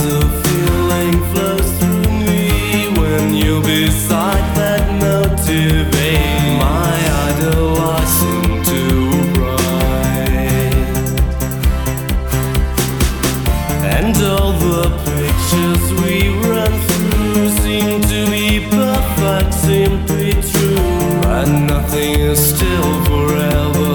a feeling flows through me when you're beside that motivate my idol. I seem to bright, and all the pictures we run through seem to be perfect, simply true. But nothing is still forever,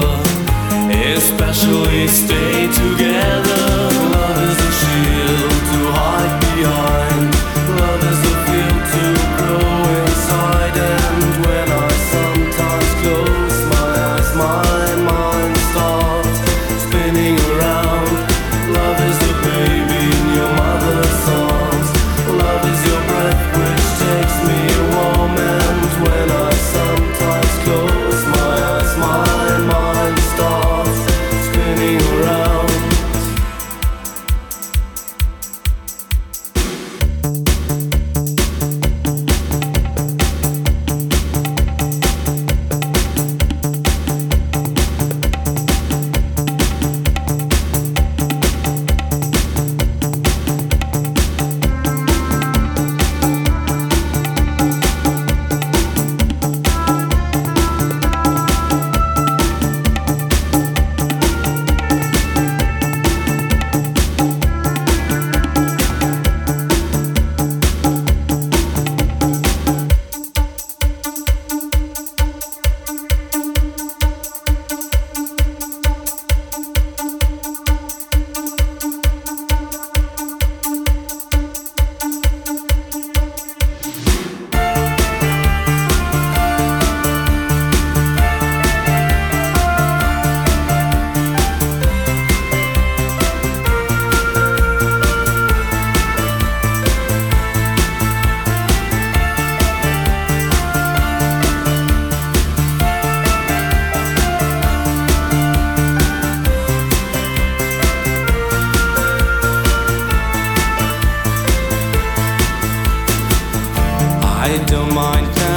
especially stay together. Love is a shield to hide behind. Love is a field to grow inside. And when I sometimes close my eyes, my mind starts spinning around. Love is the baby in your mother's arms. Love is your breath which takes me warm. And when I sometimes close my eyes, my mind starts spinning around. I don't mind